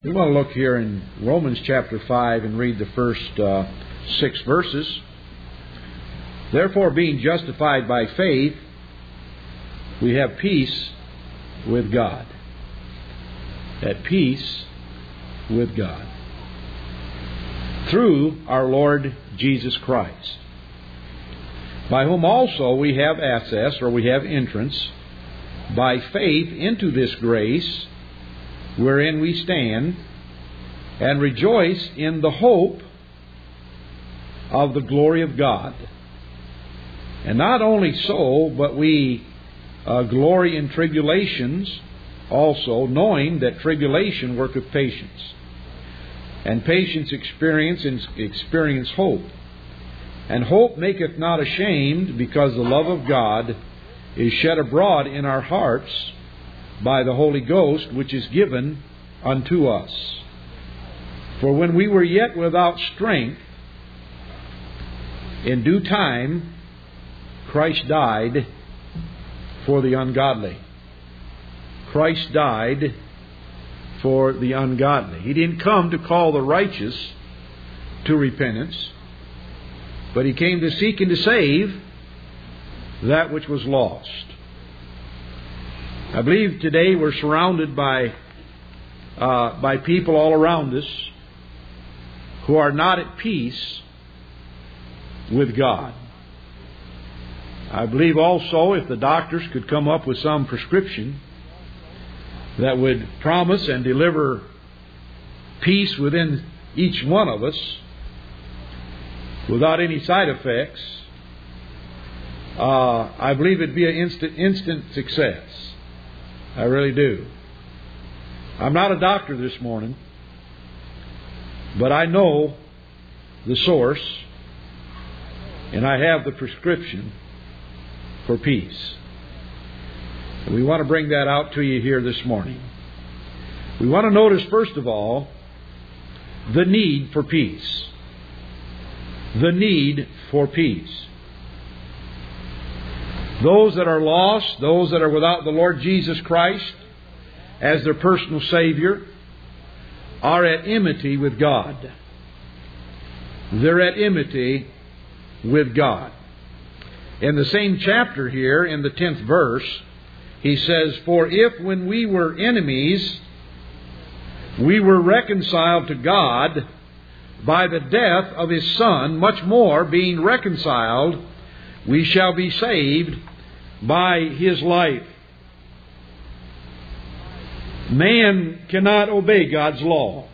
We want to look here in Romans chapter 5 and read the first 6 verses. Therefore, being justified by faith, we have peace with God. At peace with God. Through our Lord Jesus Christ, by whom also we have access, or we have entrance, by faith into this grace wherein we stand, and rejoice in the hope of the glory of God. And not only so, but we glory in tribulations also, knowing that tribulation worketh patience, and patience experience hope. And hope maketh not ashamed, because the love of God is shed abroad in our hearts by the Holy Ghost, which is given unto us. For when we were yet without strength, in due time Christ died for the ungodly. Christ died for the ungodly. He didn't come to call the righteous to repentance, but He came to seek and to save that which was lost. I believe today we're surrounded by people all around us who are not at peace with God. I believe also if the doctors could come up with some prescription that would promise and deliver peace within each one of us without any side effects, I believe it'd be an instant success. I really do. I'm not a doctor this morning, but I know the source, and I have the prescription for peace. And we want to bring that out to you here this morning. We want to notice, first of all, the need for peace. The need for peace. Those that are lost, those that are without the Lord Jesus Christ as their personal Savior, are at enmity with God. They're at enmity with God. In the same chapter here, in the 10th verse, he says, For if when we were enemies, we were reconciled to God by the death of His Son, much more, being reconciled, we shall be saved by His life. Man cannot obey God's law.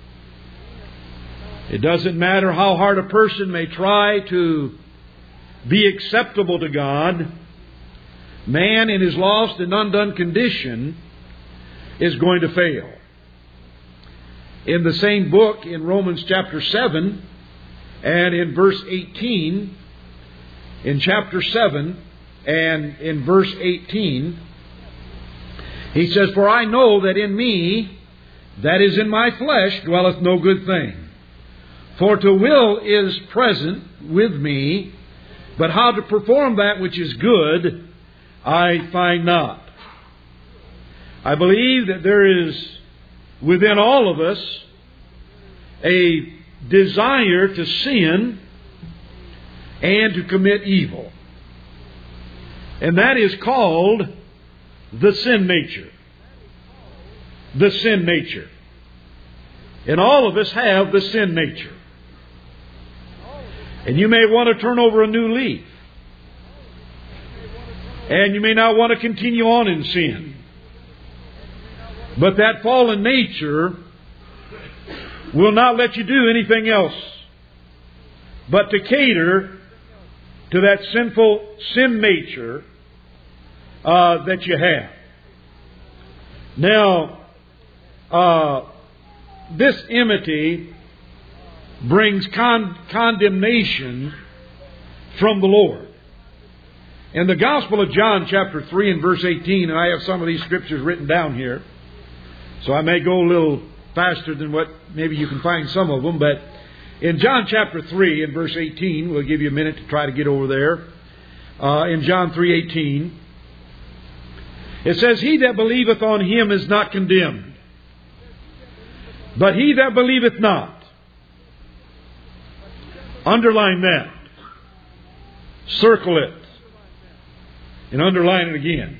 It doesn't matter how hard a person may try to be acceptable to God. Man in his lost and undone condition is going to fail. In the same book, in Romans chapter 7 and in verse 18, in chapter 7 and in verse 18, he says, For I know that in me, that is in my flesh, dwelleth no good thing. For to will is present with me, but how to perform that which is good, I find not. I believe that there is within all of us a desire to sin and to commit evil. And that is called the sin nature. The sin nature. And all of us have the sin nature. And you may want to turn over a new leaf. And you may not want to continue on in sin. But that fallen nature will not let you do anything else but to cater to that sinful sin nature that you have. Now, this enmity brings condemnation from the Lord. In the Gospel of John, chapter 3 and verse 18, and I have some of these scriptures written down here, so I may go a little faster than what maybe you can find some of them, but in John chapter 3 and verse 18, we'll give you a minute to try to get over there. In John 3:18, it says, He that believeth on Him is not condemned, But he that believeth not. Underline that. Circle it. And underline it again.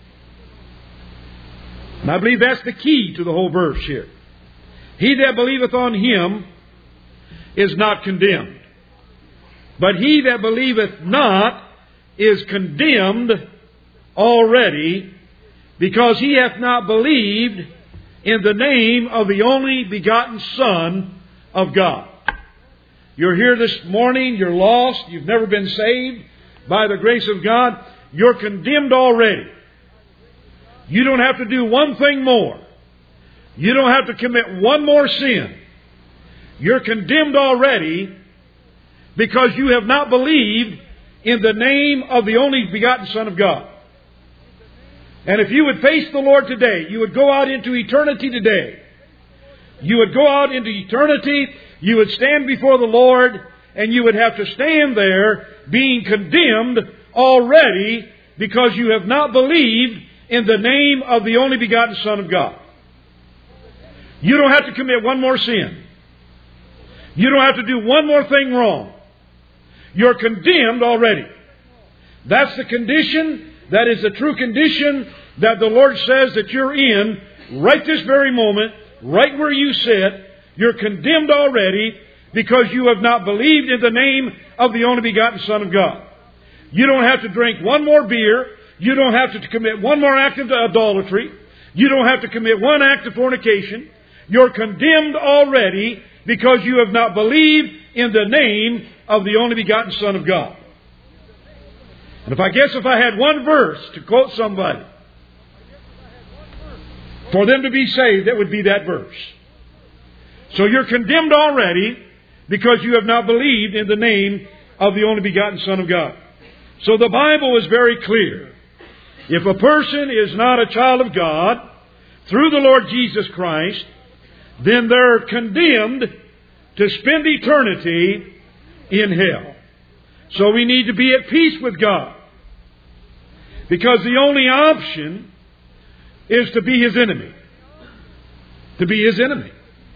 And I believe that's the key to the whole verse here. He that believeth on Him is not condemned. But he that believeth not is condemned already, because he hath not believed in the name of the only begotten Son of God. You're here this morning, you're lost, you've never been saved by the grace of God. You're condemned already. You don't have to do one thing more. You don't have to commit one more sin. You're condemned already because you have not believed in the name of the only begotten Son of God. And if you would face the Lord today, you would go out into eternity today. You would go out into eternity, you would stand before the Lord, and you would have to stand there being condemned already because you have not believed in the name of the only begotten Son of God. You don't have to commit one more sin. You don't have to do one more thing wrong. You're condemned already. That's the condition. That is the true condition that the Lord says that you're in right this very moment, right where you sit. You're condemned already because you have not believed in the name of the only begotten Son of God. You don't have to drink one more beer. You don't have to commit one more act of idolatry. You don't have to commit one act of fornication. You're condemned already because you have not believed in the name of the only begotten Son of God. And if I had one verse to quote somebody for them to be saved, that would be that verse. So you're condemned already because you have not believed in the name of the only begotten Son of God. So the Bible is very clear. If a person is not a child of God through the Lord Jesus Christ, then they're condemned to spend eternity in hell. So we need to be at peace with God, because the only option is to be His enemy. To be His enemy.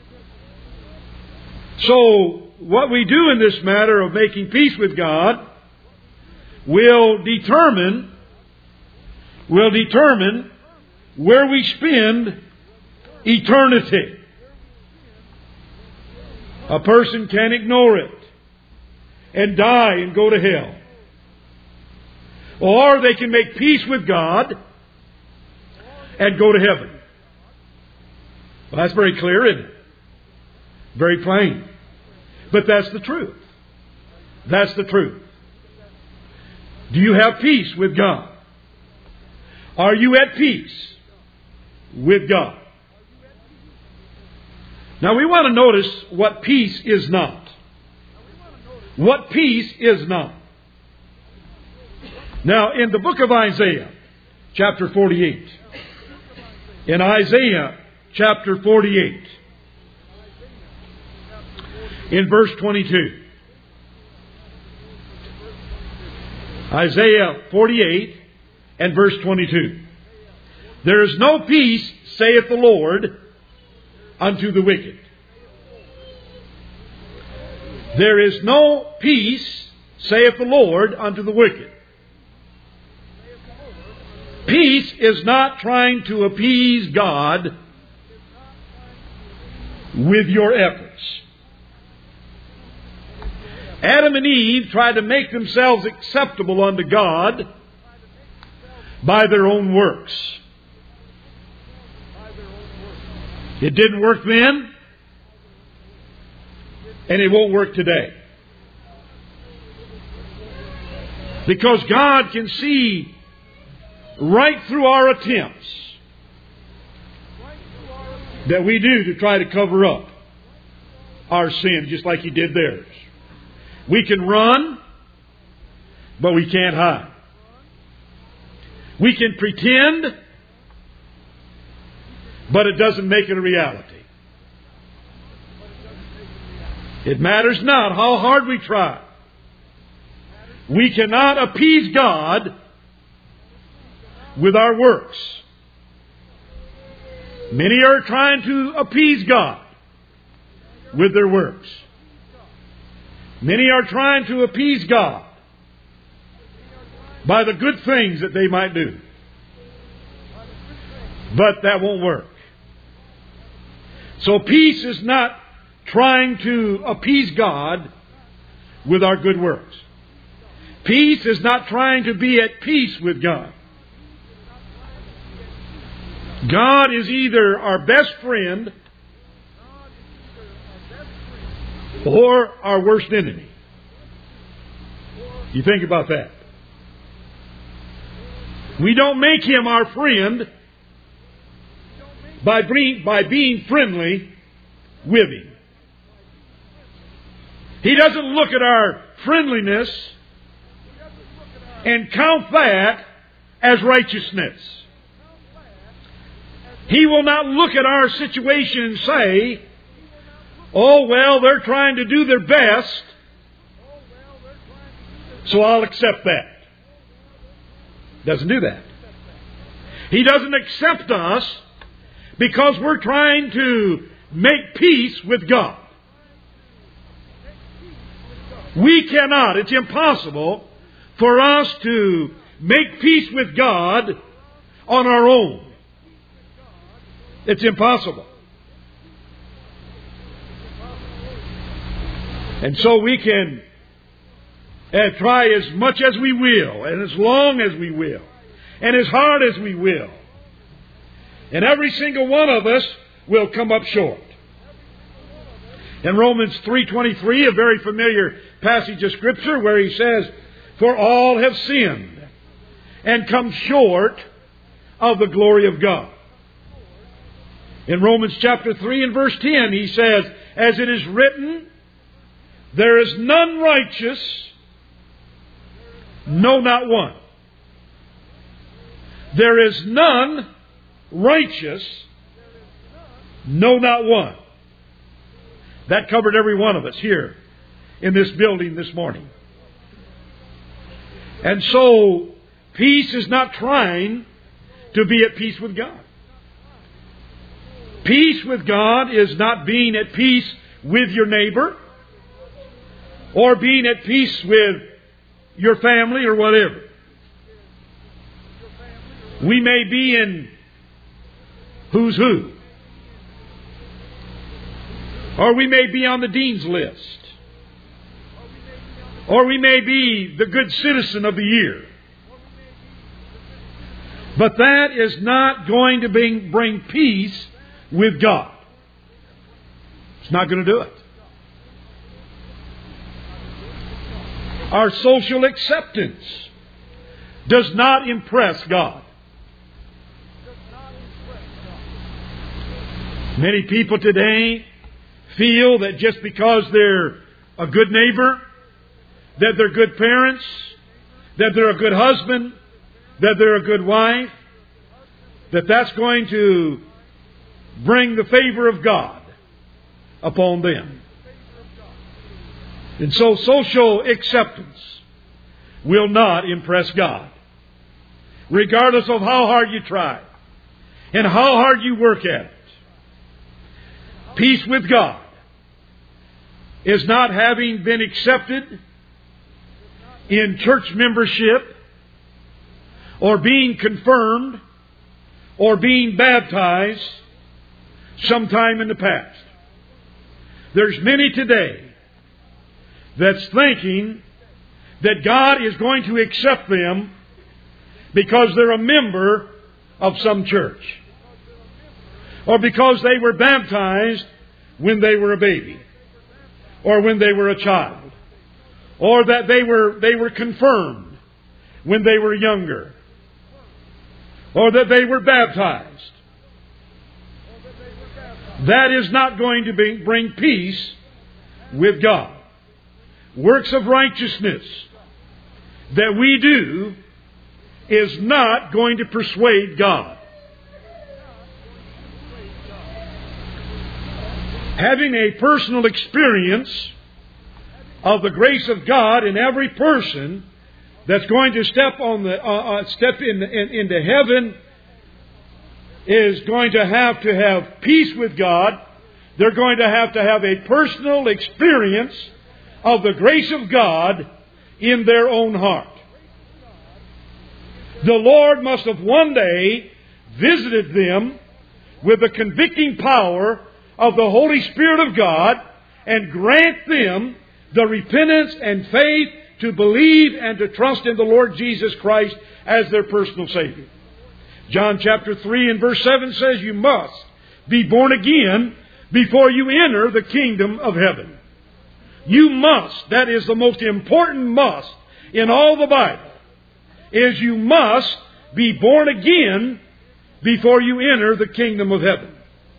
So what we do in this matter of making peace with God will determine where we spend eternity. A person can ignore it and die and go to hell. Or they can make peace with God and go to heaven. Well, that's very clear, isn't it? Very plain. But that's the truth. That's the truth. Do you have peace with God? Are you at peace with God? Now we want to notice what peace is not. What peace is not. Now in the book of Isaiah, chapter 48. In Isaiah chapter 48, in verse 22. Isaiah 48 and verse 22. There is no peace, saith the Lord, unto the wicked. There is no peace, saith the Lord, unto the wicked. Peace is not trying to appease God with your efforts. Adam and Eve tried to make themselves acceptable unto God by their own works. It didn't work then, and it won't work today. Because God can see right through our attempts that we do to try to cover up our sin, just like He did theirs. We can run, but we can't hide. We can pretend, but it doesn't make it a reality. It matters not how hard we try. We cannot appease God with our works. Many are trying to appease God with their works. Many are trying to appease God by the good things that they might do. But that won't work. So peace is not trying to appease God with our good works. Peace is not trying to be at peace with God. God is either our best friend or our worst enemy. You think about that. We don't make Him our friend by being friendly with Him. He doesn't look at our friendliness and count that as righteousness. He will not look at our situation and say, oh, well, they're trying to do their best, so I'll accept that. Doesn't do that. He doesn't accept us because we're trying to make peace with God. We cannot. It's impossible for us to make peace with God on our own. It's impossible. And so we can try as much as we will, and as long as we will, and as hard as we will. And every single one of us will come up short. In Romans 3:23, a very familiar passage of Scripture where he says, for all have sinned and come short of the glory of God. In Romans chapter 3 and verse 10, he says, as it is written, there is none righteous, no, not one. There is none righteous, no, not one. That covered every one of us here in this building this morning. And so, peace is not trying to be at peace with God. Peace with God is not being at peace with your neighbor or being at peace with your family or whatever. We may be in who's who. Or we may be on the dean's list. Or we may be the good citizen of the year. But that is not going to bring peace with God. It's not going to do it. Our social acceptance does not impress God. Many people today feel that just because they're a good neighbor, that they're good parents, that they're a good husband, that they're a good wife, that's going to bring the favor of God upon them. And so social acceptance will not impress God, regardless of how hard you try and how hard you work at it. Peace with God is not having been accepted in church membership or being confirmed or being baptized sometime in the past. There's many today that's thinking that God is going to accept them because they're a member of some church, or because they were baptized when they were a baby, or when they were a child, or that they were confirmed when they were younger, or that they were baptized. That is not going to bring peace with God. Works of righteousness that we do is not going to persuade God. Having a personal experience of the grace of God in every person that's going to step into heaven is going to have peace with God, they're going to have a personal experience of the grace of God in their own heart. The Lord must have one day visited them with the convicting power of the Holy Spirit of God and grant them the repentance and faith to believe and to trust in the Lord Jesus Christ as their personal Savior. John chapter 3 and verse 7 says, you must be born again before you enter the kingdom of heaven. You must, that is the most important must in all the Bible, is you must be born again before you enter the kingdom of heaven.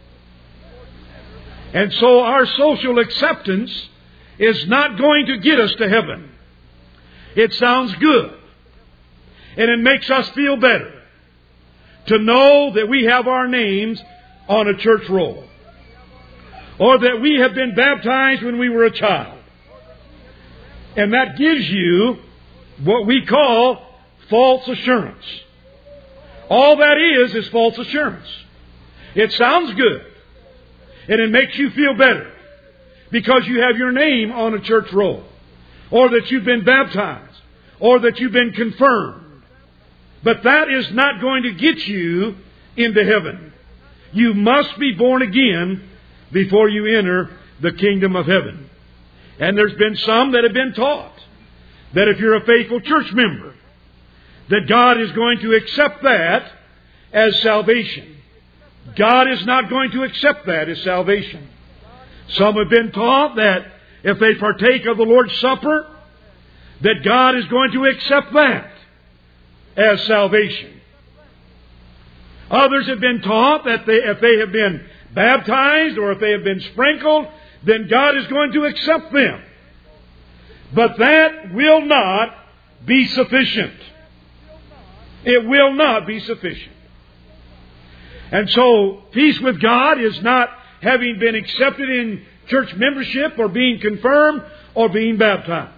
And so our social acceptance is not going to get us to heaven. It sounds good. And it makes us feel better to know that we have our names on a church roll, or that we have been baptized when we were a child. And that gives you what we call false assurance. All that is false assurance. It sounds good. And it makes you feel better because you have your name on a church roll, or that you've been baptized, or that you've been confirmed. But that is not going to get you into heaven. You must be born again before you enter the kingdom of heaven. And there's been some that have been taught that if you're a faithful church member, that God is going to accept that as salvation. God is not going to accept that as salvation. Some have been taught that if they partake of the Lord's Supper, that God is going to accept that as salvation. Others have been taught that if they have been baptized or if they have been sprinkled, then God is going to accept them. But that will not be sufficient. It will not be sufficient. And so, peace with God is not having been accepted in church membership or being confirmed or being baptized.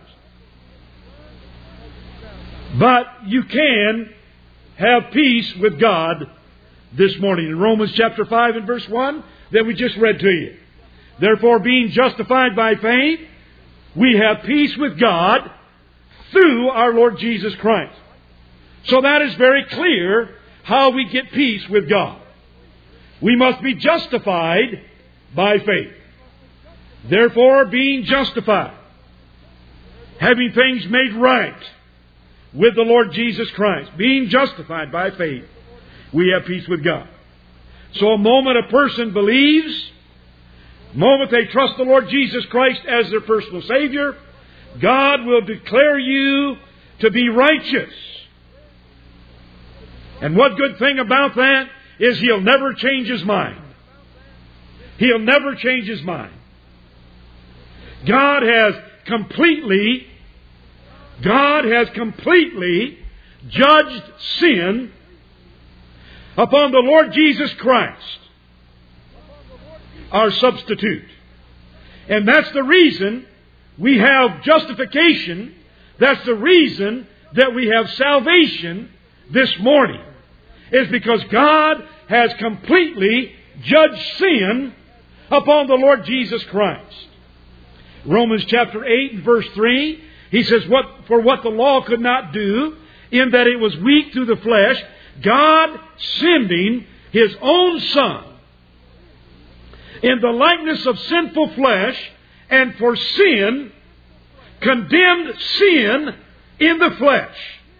But you can have peace with God this morning. In Romans chapter 5 and verse 1 that we just read to you. Therefore, being justified by faith, we have peace with God through our Lord Jesus Christ. So that is very clear how we get peace with God. We must be justified by faith. Therefore, being justified, having things made right with the Lord Jesus Christ, being justified by faith, we have peace with God. So a moment a person believes, the moment they trust the Lord Jesus Christ as their personal Savior, God will declare you to be righteous. And what good thing about that is He'll never change His mind. He'll never change His mind. God has completely judged sin upon the Lord Jesus Christ, our substitute. And that's the reason we have justification. That's the reason that we have salvation this morning. Is because God has completely judged sin upon the Lord Jesus Christ. Romans chapter 8 and verse 3, he says, For what the law could not do, in that it was weak through the flesh, God sending His own Son in the likeness of sinful flesh, and for sin, condemned sin in the flesh.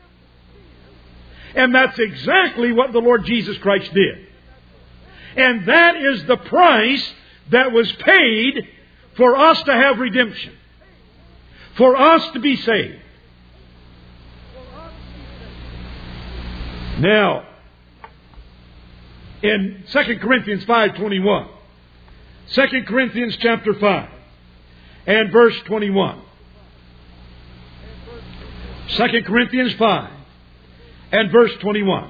And that's exactly what the Lord Jesus Christ did. And that is the price that was paid for us to have redemption. For us to be saved. Now, in 2 Corinthians 5:21, 2 Corinthians chapter 5 and verse 21. 2 Corinthians 5 and verse 21.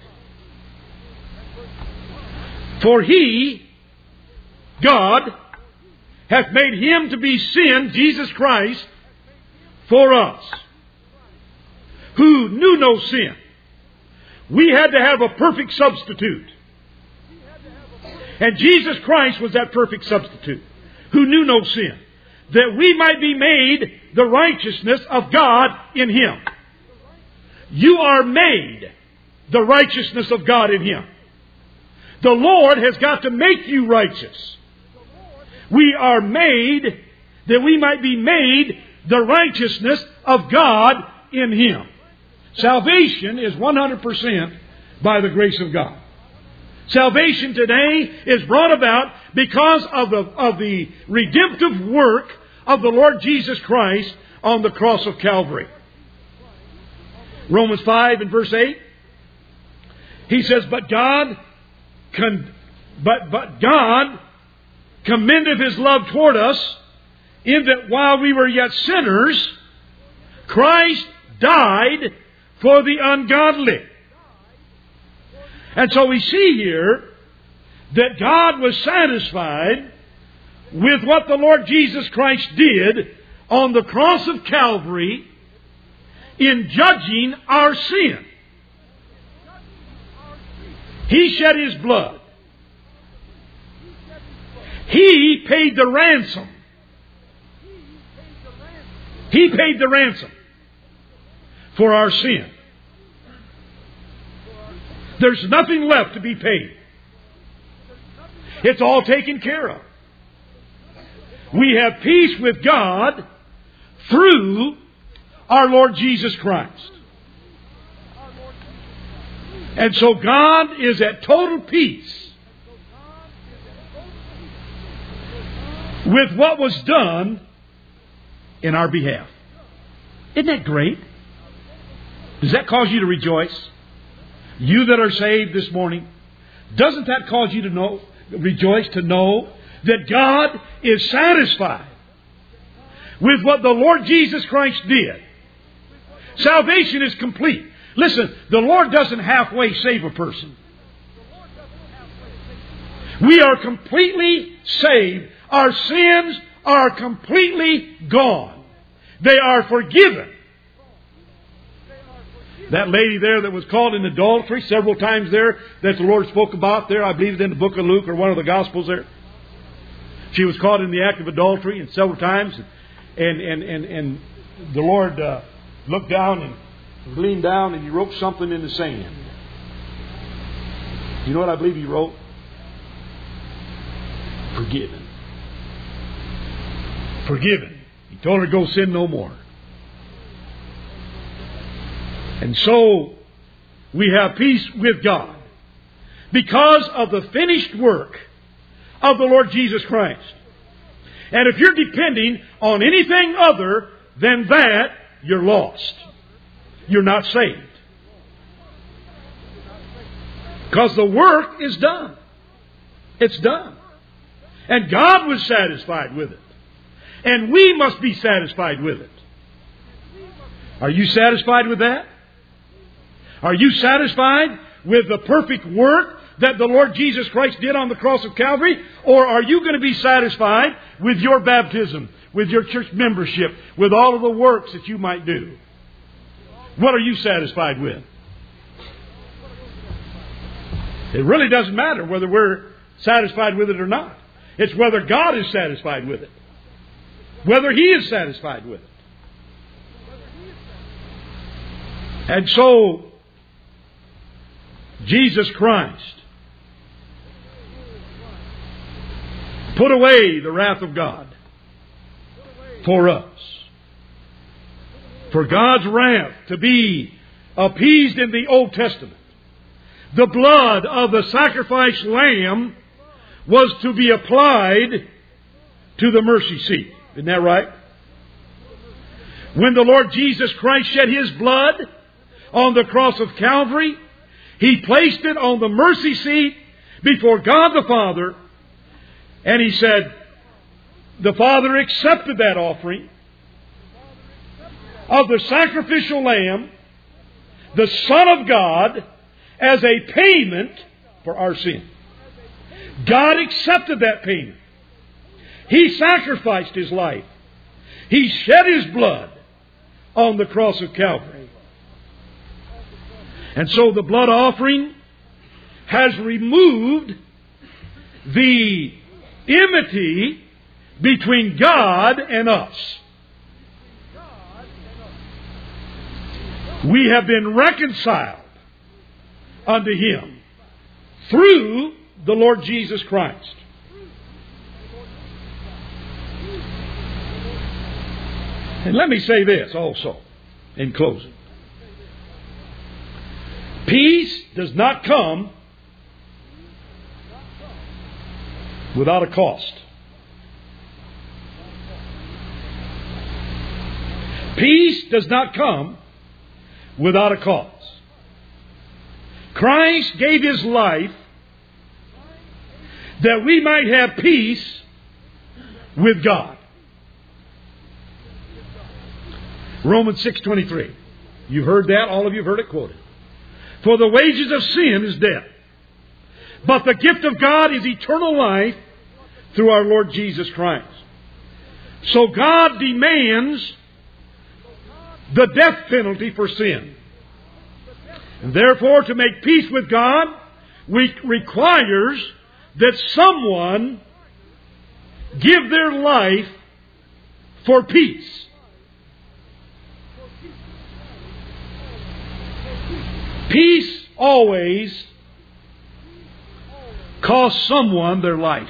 For He, God, hath made Him to be sin, Jesus Christ, for us, who knew no sin. We had to have a perfect substitute. And Jesus Christ was that perfect substitute who knew no sin, that we might be made the righteousness of God in Him. You are made the righteousness of God in Him. The Lord has got to make you righteous. We are made that we might be made the righteousness of God in Him. Salvation is 100% by the grace of God. Salvation today is brought about because of the redemptive work of the Lord Jesus Christ on the cross of Calvary. Romans 5 and verse 8. He says, But God commendeth His love toward us, in that while we were yet sinners, Christ died for the ungodly. And so we see here that God was satisfied with what the Lord Jesus Christ did on the cross of Calvary in judging our sin. He shed His blood. He paid the ransom. He paid the ransom for our sin. There's nothing left to be paid. It's all taken care of. We have peace with God through our Lord Jesus Christ. And so God is at total peace with what was done in our behalf. Isn't that great? Does that cause you to rejoice? You that are saved this morning, doesn't that cause you to rejoice to know that God is satisfied with what the Lord Jesus Christ did? Salvation is complete. Listen, the Lord doesn't halfway save a person. We are completely saved. Our sins are completely gone. They are forgiven. That lady there that was caught in adultery several times there, that the Lord spoke about there, I believe it's in the book of Luke or one of the Gospels there. She was caught in the act of adultery and several times. And the Lord looked down and leaned down and He wrote something in the sand. You know what I believe He wrote? Forgiven. Forgiven. He told her to go sin no more. And so we have peace with God because of the finished work of the Lord Jesus Christ. And if you're depending on anything other than that, you're lost. You're not saved. Because the work is done. It's done. And God was satisfied with it. And we must be satisfied with it. Are you satisfied with that? Are you satisfied with the perfect work that the Lord Jesus Christ did on the cross of Calvary? Or are you going to be satisfied with your baptism, with your church membership, with all of the works that you might do? What are you satisfied with? It really doesn't matter whether we're satisfied with it or not. It's whether God is satisfied with it. Whether He is satisfied with it. And so, Jesus Christ put away the wrath of God for us. For God's wrath to be appeased in the Old Testament, the blood of the sacrificed lamb was to be applied to the mercy seat. Isn't that right? When the Lord Jesus Christ shed His blood on the cross of Calvary, He placed it on the mercy seat before God the Father, and He said, the Father accepted that offering of the sacrificial lamb, the Son of God, as a payment for our sin. God accepted that payment. He sacrificed His life. He shed His blood on the cross of Calvary. And so the blood offering has removed the enmity between God and us. We have been reconciled unto Him through the Lord Jesus Christ. And let me say this also in closing. Peace does not come without a cost. Peace does not come without a cause. Christ gave His life that we might have peace with God. Romans 6:23. You've heard that. All of you have heard it quoted. For the wages of sin is death, but the gift of God is eternal life through our Lord Jesus Christ. So God demands the death penalty for sin. And therefore, to make peace with God requires that someone give their life for peace. Peace always costs someone their life.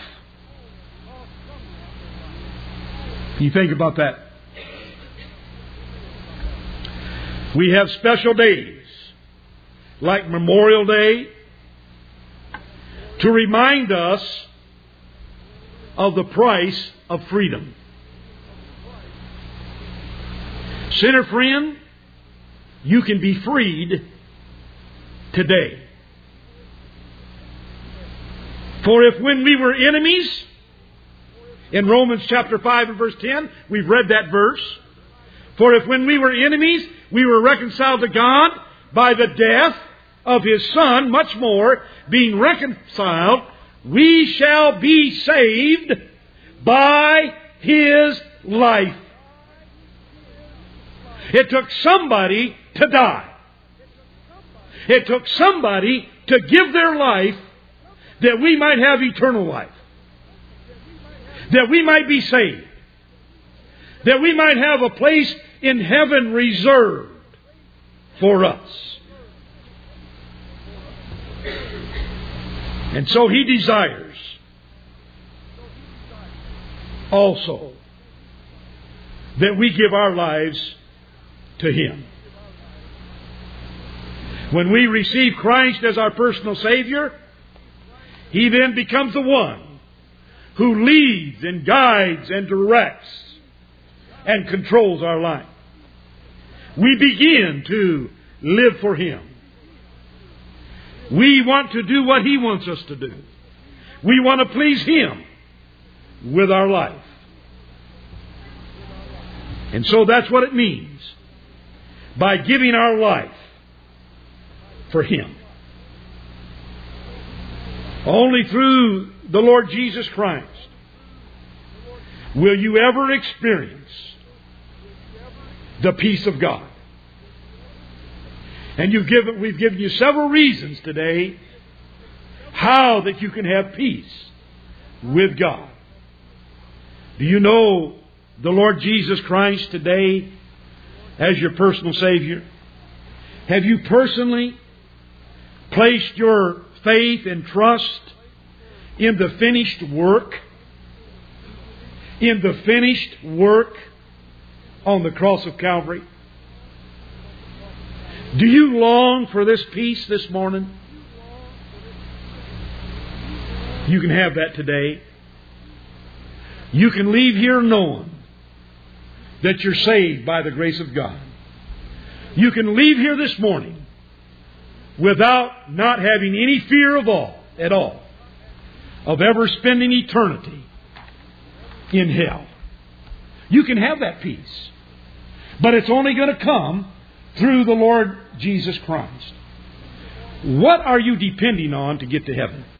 You think about that. We have special days like Memorial Day to remind us of the price of freedom. Sinner friend, you can be freed today. For if when we were enemies, in Romans chapter 5 and verse 10, we've read that verse. For if when we were enemies, we were reconciled to God by the death of His Son, much more, being reconciled, we shall be saved by His life. It took somebody to die. It took somebody to give their life that we might have eternal life. That we might be saved. That we might have a place in heaven reserved for us. And so He desires also that we give our lives to Him. When we receive Christ as our personal Savior, He then becomes the one who leads and guides and directs and controls our life. We begin to live for Him. We want to do what He wants us to do. We want to please Him with our life. And so that's what it means by giving our life for Him. Only through the Lord Jesus Christ will you ever experience the peace of God. And we've given you several reasons today how that you can have peace with God. Do you know the Lord Jesus Christ today as your personal Savior? Have you personally placed your faith and trust in the finished work? In the finished work on the cross of Calvary? Do you long for this peace this morning? You can have that today. You can leave here knowing that you're saved by the grace of God. You can leave here this morning without not having any fear at all of ever spending eternity in hell. You can have that peace. But it's only going to come through the Lord Jesus Christ. What are you depending on to get to heaven?